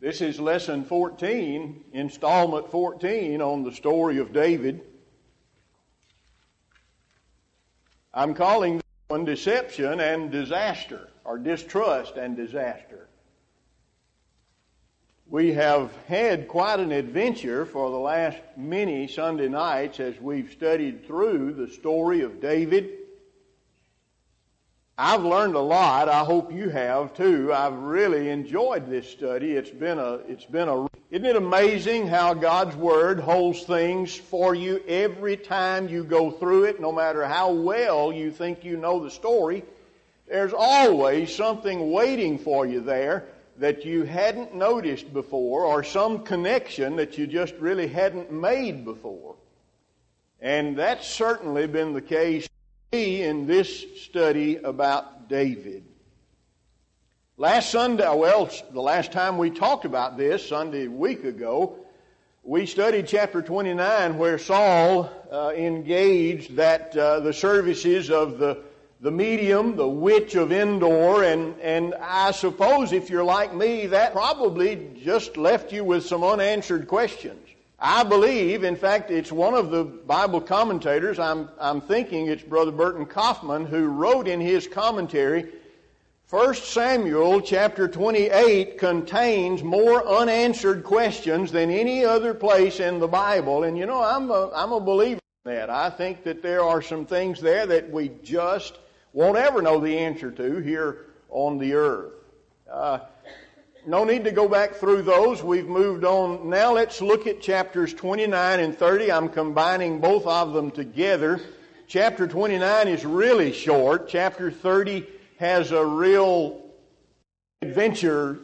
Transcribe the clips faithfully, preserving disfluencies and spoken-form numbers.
This is lesson fourteen, installment fourteen on the story of David. I'm calling this one Deception and Disaster, or Distrust and Disaster. We have had quite an adventure for the last many Sunday nights as we've studied through the story of David. I've learned a lot. I hope you have too. I've really enjoyed this study. It's been a, it's been a, isn't it amazing how God's Word holds things for you every time you go through it, no matter how well you think you know the story? There's always something waiting for you there that you hadn't noticed before, or some connection that you just really hadn't made before. And that's certainly been the case in this study about David. Last Sunday, well, the last time we talked about this, Sunday a week ago, we studied chapter twenty-nine where Saul uh, engaged that uh, the services of the the medium, the witch of Endor, and, and I suppose if you're like me, that probably just left you with some unanswered questions. I believe, in fact, it's one of the Bible commentators, I'm, I'm thinking it's Brother Burton Kaufman, who wrote in his commentary, First Samuel chapter twenty-eight contains more unanswered questions than any other place in the Bible. And you know, I'm a, I'm a believer in that. I think that there are some things there that we just won't ever know the answer to here on the earth. Uh, No need to go back through those. We've moved on. Now let's look at chapters twenty-nine and thirty. I'm combining both of them together. Chapter twenty-nine is really short. Chapter thirty has a real adventure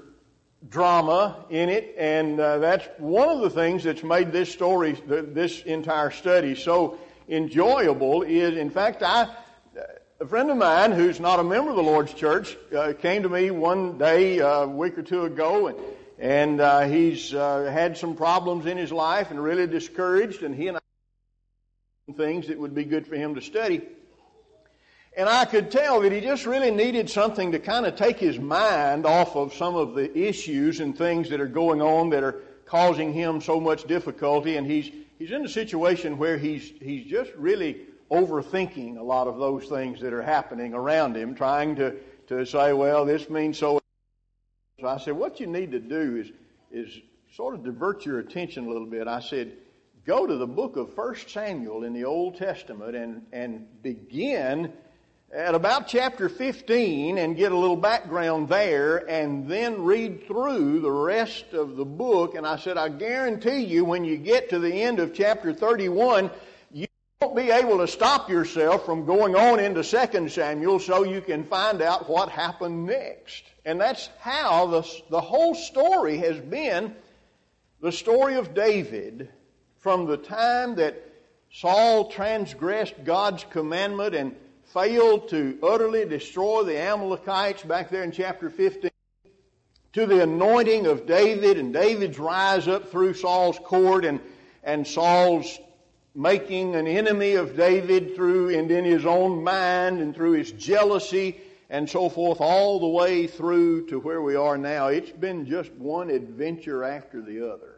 drama in it, and uh, that's one of the things that's made this story, this entire study, so enjoyable. Is, in fact, I... A friend of mine who's not a member of the Lord's Church uh, came to me one day uh, a week or two ago, and, and uh, he's uh, had some problems in his life and really discouraged, and he and I things that would be good for him to study. And I could tell that he just really needed something to kind of take his mind off of some of the issues and things that are going on that are causing him so much difficulty, and he's he's in a situation where he's he's just really overthinking a lot of those things that are happening around him, trying to, to say, well, this means so. So I said, what you need to do is, is sort of divert your attention a little bit. I said, go to the book of First Samuel in the Old Testament and, and begin at about chapter fifteen and get a little background there and then read through the rest of the book. And I said, I guarantee you when you get to the end of chapter thirty-one, won't be able to stop yourself from going on into Second Samuel so you can find out what happened next. And that's how the, the whole story has been the story of David from the time that Saul transgressed God's commandment and failed to utterly destroy the Amalekites back there in chapter fifteen, to the anointing of David and David's rise up through Saul's court and, and Saul's making an enemy of David through and in his own mind and through his jealousy and so forth, all the way through to where we are now. It's been just one adventure after the other.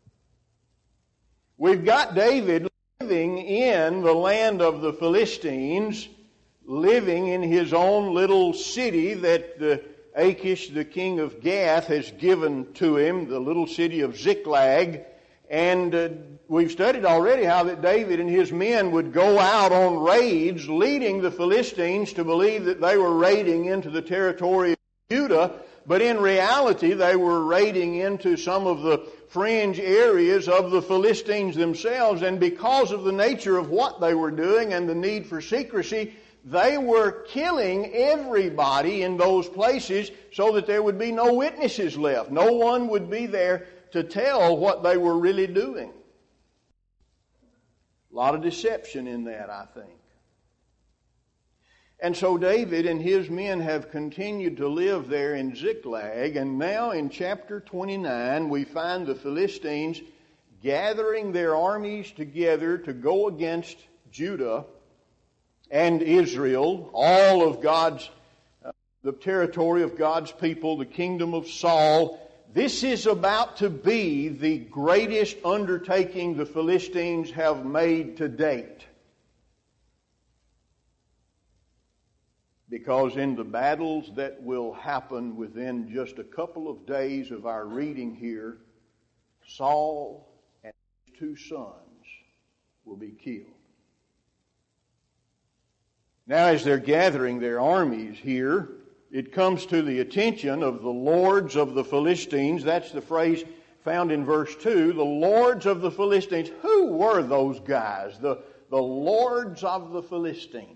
We've got David living in the land of the Philistines, living in his own little city that the Achish, the king of Gath, has given to him, the little city of Ziklag. And uh, we've studied already how that David and his men would go out on raids, leading the Philistines to believe that they were raiding into the territory of Judah, but in reality they were raiding into some of the fringe areas of the Philistines themselves, and because of the nature of what they were doing and the need for secrecy, they were killing everybody in those places so that there would be no witnesses left. No one would be there to tell what they were really doing. A lot of deception in that, I think. And so David and his men have continued to live there in Ziklag, and now in chapter twenty-nine we find the Philistines gathering their armies together to go against Judah and Israel, all of God's, uh, the territory of God's people, the kingdom of Saul. this is about to be the greatest undertaking the Philistines have made to date. Because in the battles that will happen within just a couple of days of our reading here, Saul and his two sons will be killed. Now, as they're gathering their armies here, it comes to the attention of the lords of the Philistines. That's the phrase found in verse two. The lords of the Philistines. Who were those guys? The, the lords of the Philistines.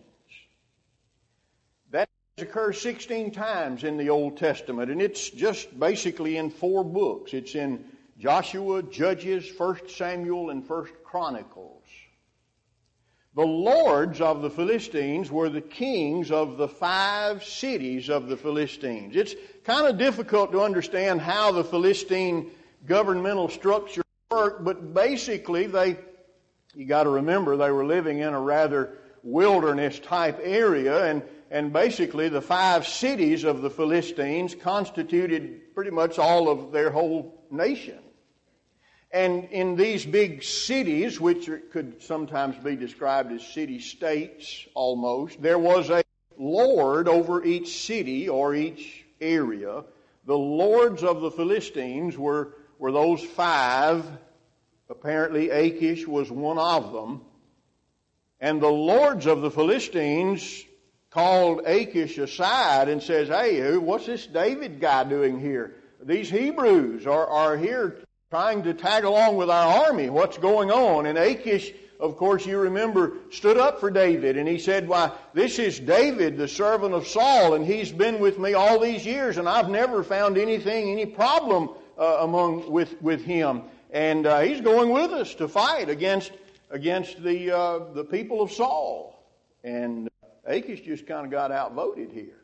That occurs sixteen times in the Old Testament, and it's just basically in four books. It's in Joshua, Judges, First Samuel, and First Chronicles. The lords of the Philistines were the kings of the five cities of the Philistines. It's kind of difficult to understand how the Philistine governmental structure worked, but basically they, you got to remember, they were living in a rather wilderness type area, and, and basically the five cities of the Philistines constituted pretty much all of their whole nation. And in these big cities, which could sometimes be described as city-states almost, there was a lord over each city or each area. The lords of the Philistines were, were those five. Apparently Achish was one of them. And the lords of the Philistines called Achish aside and says, "Hey, what's this David guy doing here? These Hebrews are, are here trying to tag along with our army. What's going on?" And Achish, of course, you remember, stood up for David. And he said, "Why, this is David, the servant of Saul, and he's been with me all these years, and I've never found anything, any problem uh, among with, with him. And uh, he's going with us to fight against against the uh, the people of Saul." And Achish just kind of got outvoted here.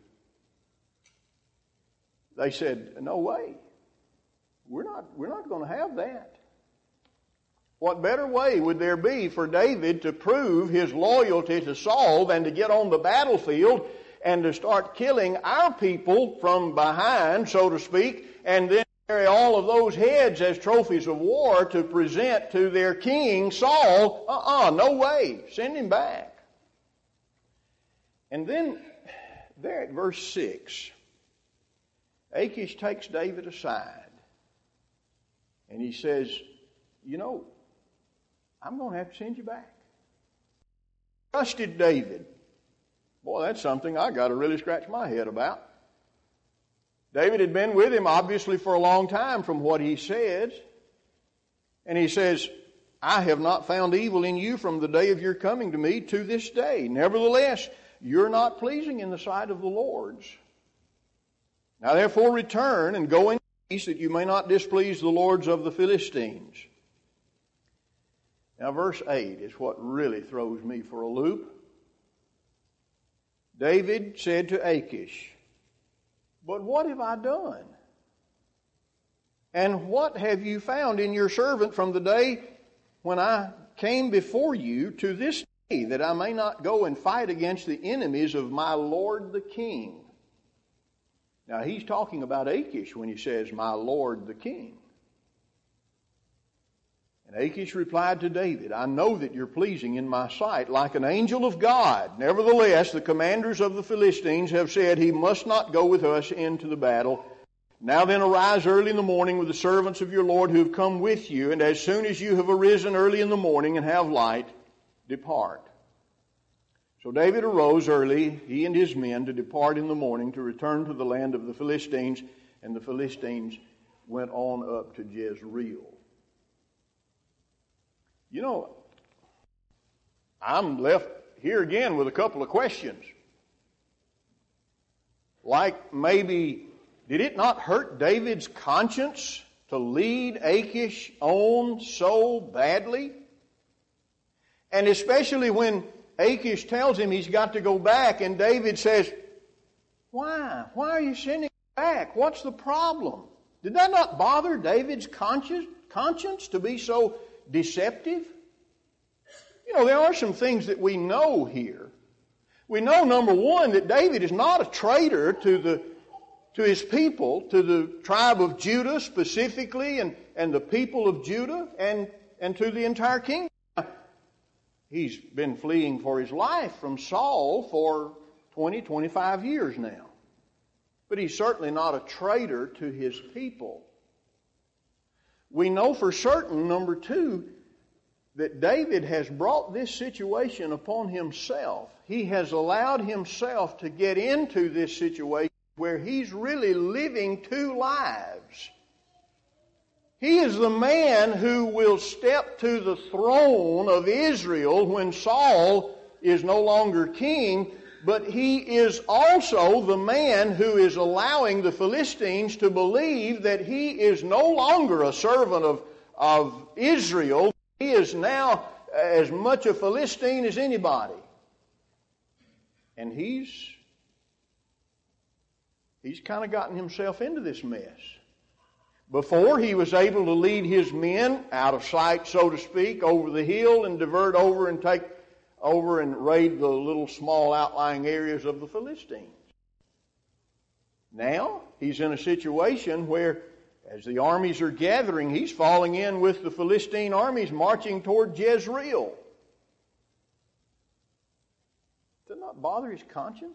They said, "No way. We're not, we're not going to have that." What better way would there be for David to prove his loyalty to Saul than to get on the battlefield and to start killing our people from behind, so to speak, and then carry all of those heads as trophies of war to present to their king, Saul? Uh-uh, no way. Send him back. And then, there at verse six, Achish takes David aside. And he says, "You know, I'm going to have to send you back." Trusted David. Boy, that's something I got to really scratch my head about. David had been with him, obviously, for a long time from what he says. And he says, "I have not found evil in you from the day of your coming to me to this day. Nevertheless, you're not pleasing in the sight of the Lord's. Now therefore return and go in peace, that you may not displease the lords of the Philistines." Now verse eight is what really throws me for a loop. David said to Achish, "But what have I done? And what have you found in your servant from the day when I came before you to this day, that I may not go and fight against the enemies of my lord the king?" Now he's talking about Achish when he says, "My lord the king." And Achish replied to David, "I know that you're pleasing in my sight, like an angel of God. Nevertheless, the commanders of the Philistines have said he must not go with us into the battle. Now then, arise early in the morning with the servants of your Lord who have come with you, and as soon as you have arisen early in the morning and have light, depart." So David arose early, he and his men, to depart in the morning to return to the land of the Philistines, and the Philistines went on up to Jezreel. You know, I'm left here again with a couple of questions. Like maybe, did it not hurt David's conscience to lead Achish on so badly? And especially when Achish tells him he's got to go back, and David says, "Why? Why are you sending him back? What's the problem?" Did that not bother David's conscience, conscience to be so deceptive? You know, there are some things that we know here. We know, number one, that David is not a traitor to the to His people, to the tribe of Judah specifically, and, and the people of Judah, and, and to the entire kingdom. He's been fleeing for his life from Saul for twenty, twenty-five years now. But he's certainly not a traitor to his people. We know for certain, number two, that David has brought this situation upon himself. He has allowed himself to get into this situation where he's really living two lives. He is the man who will step to the throne of Israel when Saul is no longer king, but he is also the man who is allowing the Philistines to believe that he is no longer a servant of, of Israel. He is now as much a Philistine as anybody. And he's, he's kind of gotten himself into this mess. Before, he was able to lead his men out of sight, so to speak, over the hill and divert over and take over and raid the little small outlying areas of the Philistines. Now, he's in a situation where, as the armies are gathering, he's falling in with the Philistine armies marching toward Jezreel. Does that not bother his conscience?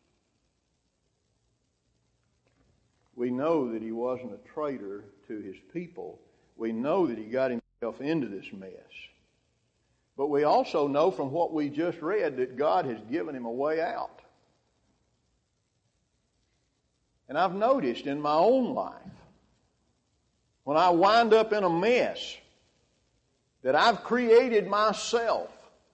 We know that he wasn't a traitor to his people. We know that he got himself into this mess. But we also know from what we just read that God has given him a way out. And I've noticed in my own life, when I wind up in a mess that I've created myself,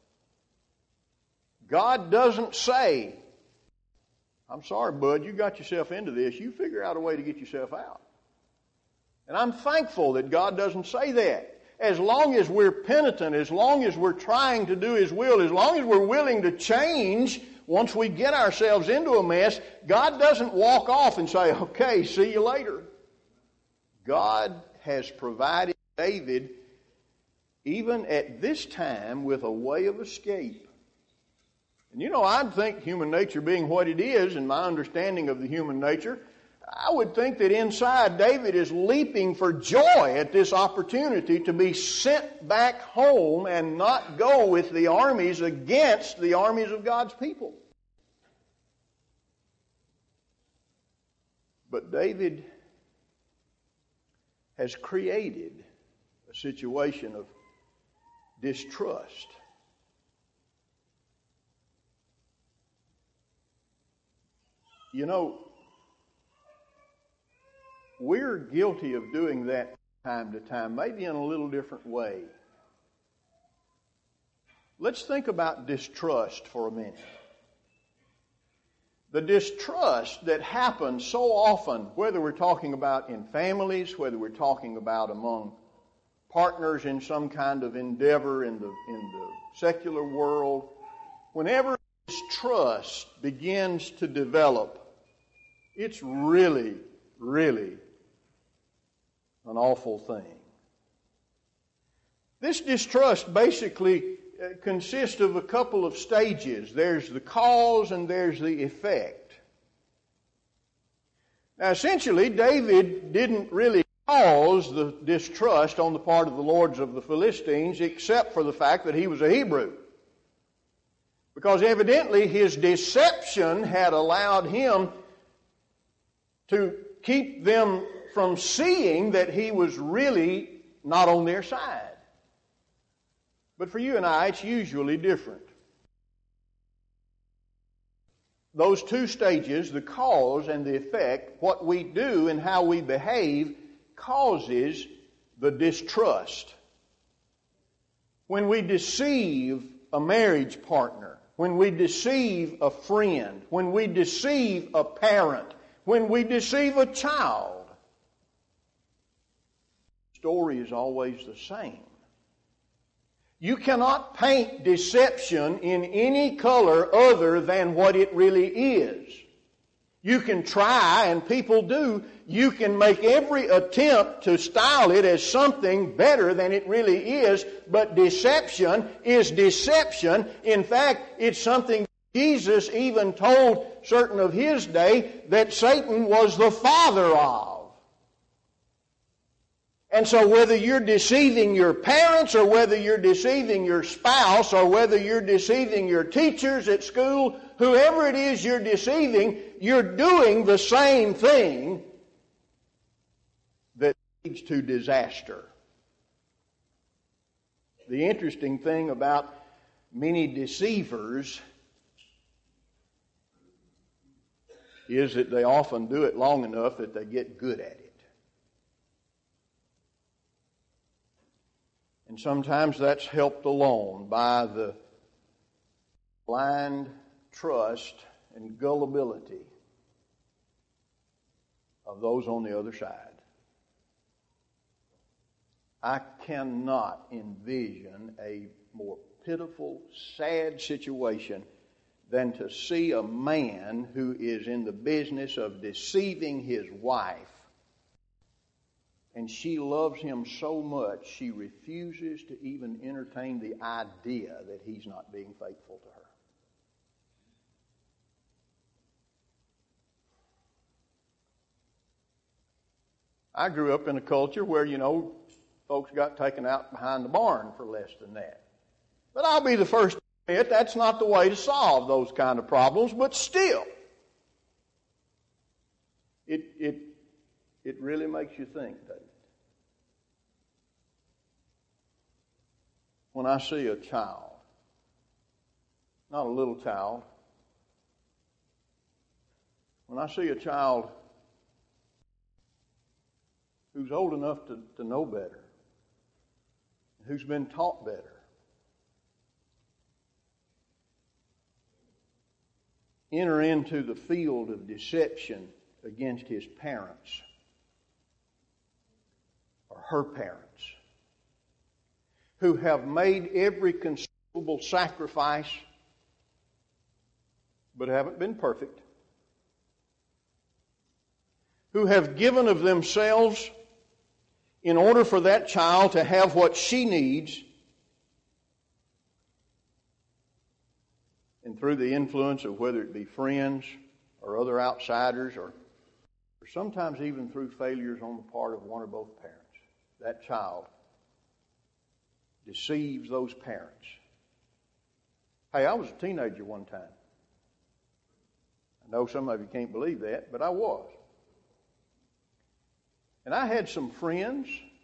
God doesn't say, I'm sorry, bud, you got yourself into this. You figure out a way to get yourself out. And I'm thankful that God doesn't say that. As long as we're penitent, as long as we're trying to do His will, as long as we're willing to change once we get ourselves into a mess, God doesn't walk off and say, okay, see you later. God has provided David, even at this time, with a way of escape. And you know, I'd think human nature being what it is, and my understanding of the human nature, I would think that inside David is leaping for joy at this opportunity to be sent back home and not go with the armies against the armies of God's people. But David has created a situation of distrust. You know, we're guilty of doing that time to time, maybe in a little different way. Let's think about distrust for a minute. The distrust that happens so often, whether we're talking about in families, whether we're talking about among partners in some kind of endeavor in the, in the secular world, whenever distrust begins to develop, it's really, really an awful thing. This distrust basically consists of a couple of stages. There's the cause and there's the effect. Now, essentially, David didn't really cause the distrust on the part of the lords of the Philistines, except for the fact that he was a Hebrew. Because evidently his deception had allowed him to keep them from seeing that he was really not on their side. But for you and I, it's usually different. Those two stages, the cause and the effect, what we do and how we behave, causes the distrust. When we deceive a marriage partner, when we deceive a friend, when we deceive a parent, when we deceive a child, the story is always the same. You cannot paint deception in any color other than what it really is. You can try, and people do, you can make every attempt to style it as something better than it really is, but deception is deception. In fact, it's something Jesus even told certain of his day, that Satan was the father of. And so whether you're deceiving your parents, or whether you're deceiving your spouse, or whether you're deceiving your teachers at school, whoever it is you're deceiving, you're doing the same thing that leads to disaster. The interesting thing about many deceivers is that they often do it long enough that they get good at it. And sometimes that's helped along by the blind trust and gullibility of those on the other side. I cannot envision a more pitiful, sad situation than to see a man who is in the business of deceiving his wife, and she loves him so much she refuses to even entertain the idea that he's not being faithful to her. I grew up in a culture where, you know, folks got taken out behind the barn for less than that. But I'll be the first to admit that's not the way to solve those kind of problems, but still, it it it really makes you think, doesn't it? When I see a child, not a little child, when I see a child who's old enough to, to know better, who's been taught better, enter into the field of deception against his parents or her parents, who have made every conceivable sacrifice but haven't been perfect, who have given of themselves in order for that child to have what she needs, and through the influence of whether it be friends or other outsiders, or, or sometimes even through failures on the part of one or both parents, that child deceives those parents. Hey, I was a teenager one time. I know some of you can't believe that, but I was. And I had some friends.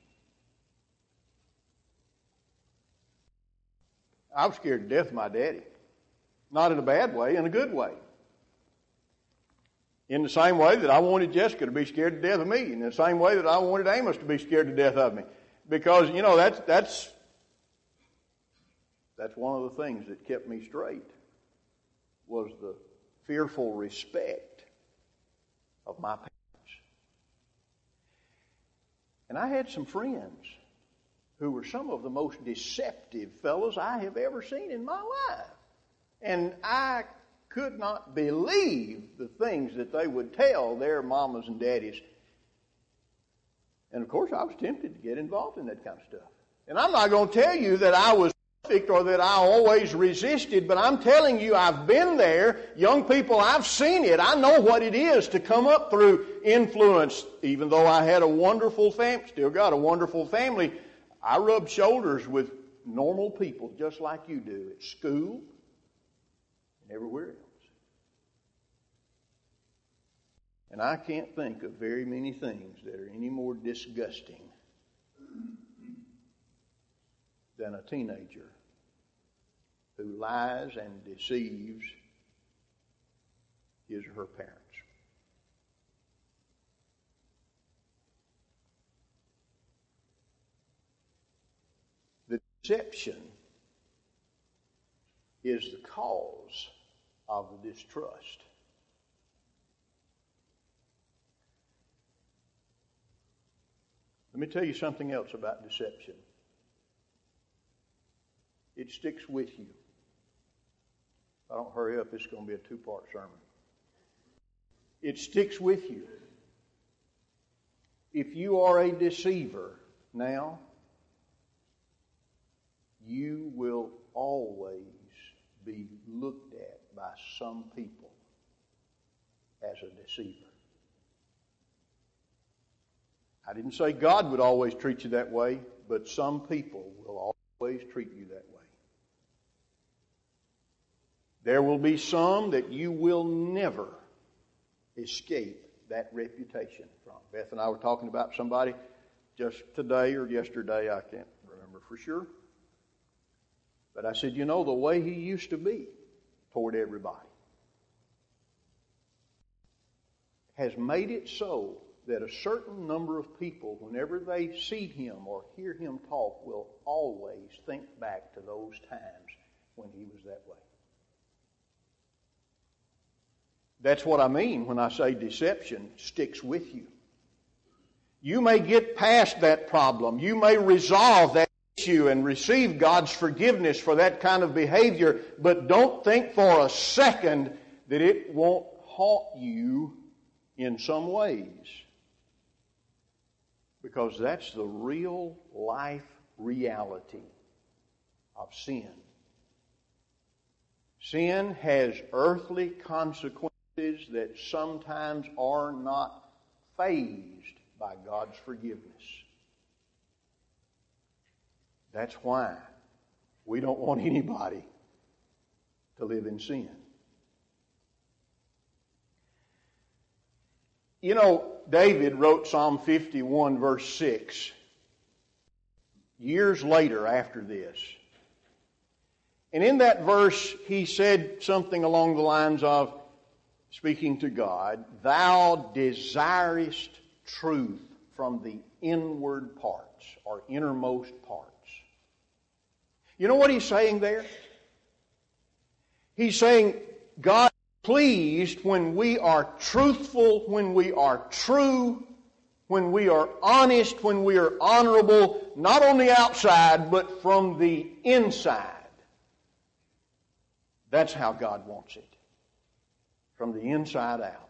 I was scared to death of my daddy. Not in a bad way, in a good way. In the same way that I wanted Jessica to be scared to death of me. In the same way that I wanted Amos to be scared to death of me. Because, you know, that's that's that's one of the things that kept me straight, was the fearful respect of my parents. And I had some friends who were some of the most deceptive fellows I have ever seen in my life. And I could not believe the things that they would tell their mamas and daddies. And of course I was tempted to get involved in that kind of stuff. And I'm not going to tell you that I was perfect or that I always resisted, but I'm telling you I've been there. Young people, I've seen it. I know what it is to come up through influence. Even though I had a wonderful family, still got a wonderful family, I rubbed shoulders with normal people just like you do at school and everywhere else. And I can't think of very many things that are any more disgusting than a teenager who lies and deceives his or her parents. The deception is the cause of the distrust. Let me tell you something else about deception. It sticks with you. If I don't hurry up, it's going to be a two-part sermon. It sticks with you. If you are a deceiver now, you will always be looked at by some people as a deceiver. I didn't say God would always treat you that way, but some people will always treat you that way. There will be some that you will never escape that reputation from. Beth and I were talking about somebody just today or yesterday, I can't remember for sure. But I said, you know, the way he used to be toward everybody has made it so that a certain number of people, whenever they see him or hear him talk, will always think back to those times when he was that way. That's what I mean when I say deception sticks with you. You may get past that problem. You may resolve that issue and receive God's forgiveness for that kind of behavior, but don't think for a second that it won't haunt you in some ways. Because that's the real life reality of sin. Sin has earthly consequences that sometimes are not fazed by God's forgiveness. That's why we don't want anybody to live in sin. You know, David wrote Psalm fifty-one, verse six, years later after this. And in that verse, he said something along the lines of, speaking to God, "Thou desirest truth from the inward parts," or innermost parts. You know what he's saying there? He's saying God is pleased when we are truthful, when we are true, when we are honest, when we are honorable, not on the outside, but from the inside. That's how God wants it. From the inside out.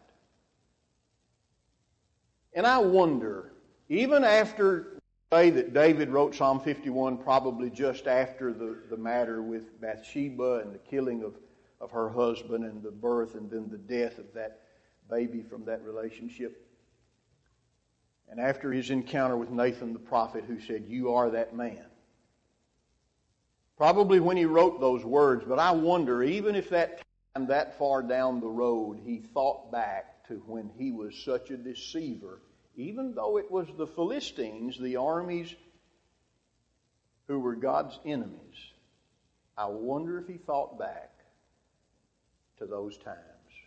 And I wonder, even after the day that David wrote Psalm fifty-one, probably just after the, the matter with Bathsheba and the killing of, of her husband and the birth and then the death of that baby from that relationship, and after his encounter with Nathan the prophet who said, "You are that man." Probably when he wrote those words, but I wonder, even if that time that far down the road, he thought back to when he was such a deceiver, even though it was the Philistines, the armies who were God's enemies, I wonder if he thought back to those times.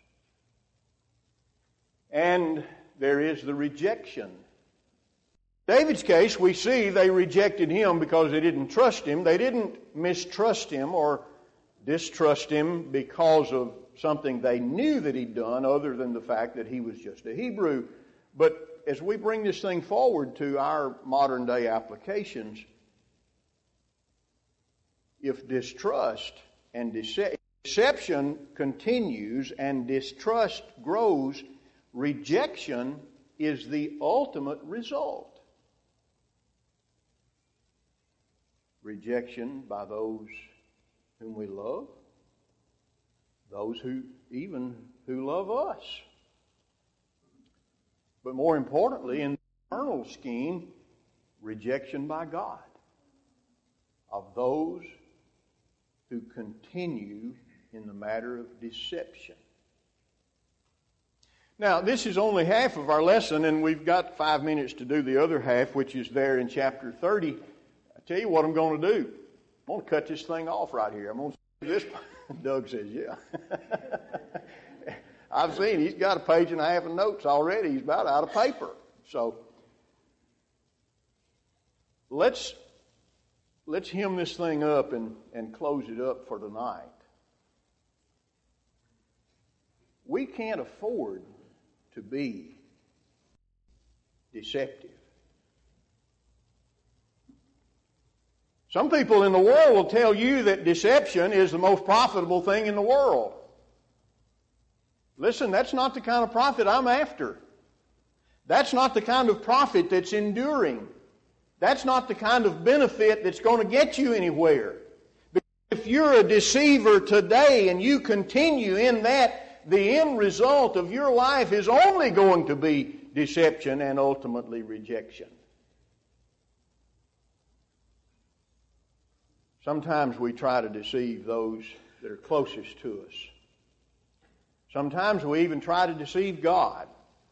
And there is the rejection. In David's case, we see they rejected him because they didn't trust him. They didn't mistrust him or distrust him because of something they knew that he'd done other than the fact that he was just a Hebrew. But as we bring this thing forward to our modern day applications, if distrust and dece- deception continues and distrust grows, rejection is the ultimate result. Rejection by those whom we love, those who even who love us. But more importantly, in the eternal scheme, rejection by God of those who continue in the matter of deception. Now, this is only half of our lesson, and we've got five minutes to do the other half, which is there in chapter thirty. I tell you what I'm going to do. I'm going to cut this thing off right here. I'm going to do this. Doug says, yeah. I've seen he's got a page and a half of notes already. He's about out of paper. So let's let's hem this thing up and, and close it up for tonight. We can't afford to be deceptive. Some people in the world will tell you that deception is the most profitable thing in the world. Listen, that's not the kind of profit I'm after. That's not the kind of profit that's enduring. That's not the kind of benefit that's going to get you anywhere. Because if you're a deceiver today and you continue in that, the end result of your life is only going to be deception and ultimately rejection. Sometimes we try to deceive those that are closest to us. Sometimes we even try to deceive God.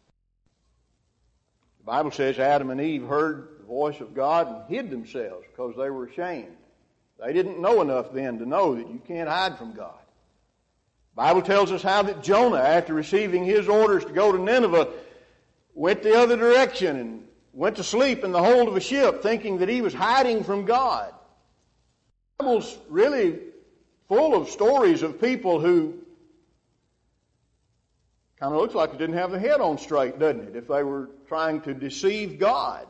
The Bible says Adam and Eve heard the voice of God and hid themselves because they were ashamed. They didn't know enough then to know that you can't hide from God. The Bible tells us how that Jonah, after receiving his orders to go to Nineveh, went the other direction and went to sleep in the hold of a ship thinking that he was hiding from God. The Bible's really full of stories of people who kind of looks like they didn't have their head on straight, doesn't it, if they were trying to deceive God.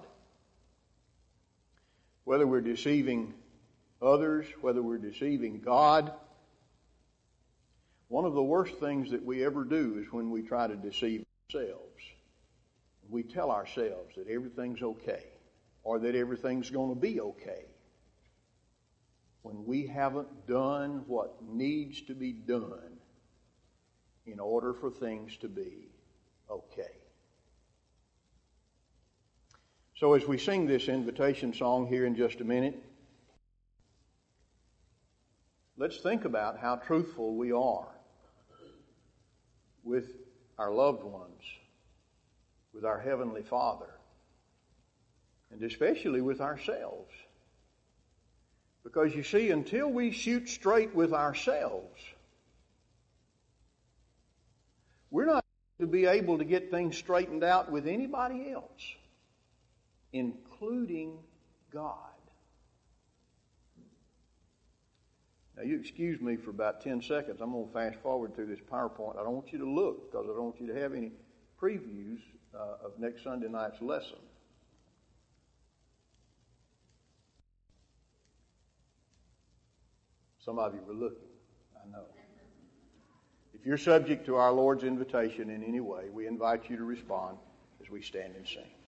Whether we're deceiving others, whether we're deceiving God, one of the worst things that we ever do is when we try to deceive ourselves. We tell ourselves that everything's okay or that everything's going to be okay when we haven't done what needs to be done in order for things to be okay. So as we sing this invitation song here in just a minute, let's think about how truthful we are with our loved ones, with our Heavenly Father, and especially with ourselves. Because you see, until we shoot straight with ourselves, we're not going to be able to get things straightened out with anybody else, including God. Now, you excuse me for about ten seconds. I'm going to fast forward through this PowerPoint. I don't want you to look because I don't want you to have any previews uh, of next Sunday night's lesson. Some of you were looking, I know. If you're subject to our Lord's invitation in any way, we invite you to respond as we stand and sing.